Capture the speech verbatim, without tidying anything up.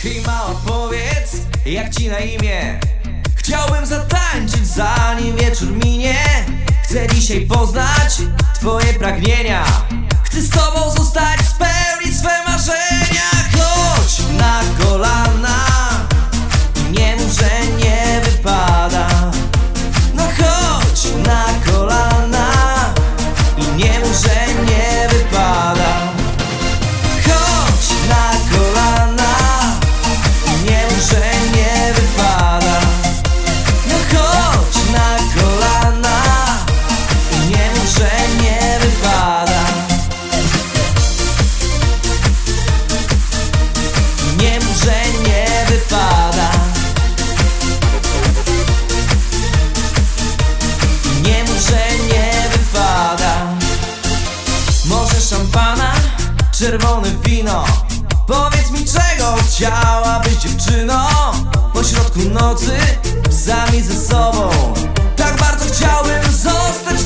Hej mała, powiedz, jak ci na imię? Chciałbym zatańczyć, zanim wieczór minie. Chcę dzisiaj poznać twoje pragnienia. Chcę z tobą zostać, spełnić swe marzenia. Chodź na kolana, nie mów, że nie wypada. No chodź na kolana i nie mów, że nie wypada. Chodź na kolana i nie mów, że nie wypada. No chodź na kolana i nie mów, że nie wypada. Nie mów, że nie wypada. Nie mów, że nie wypada. Może szampana, czerwone wino. Powiedz mi, czego chciałabyś, dziewczyno? Po środku nocy, sami ze sobą. Tak bardzo chciałbym zostać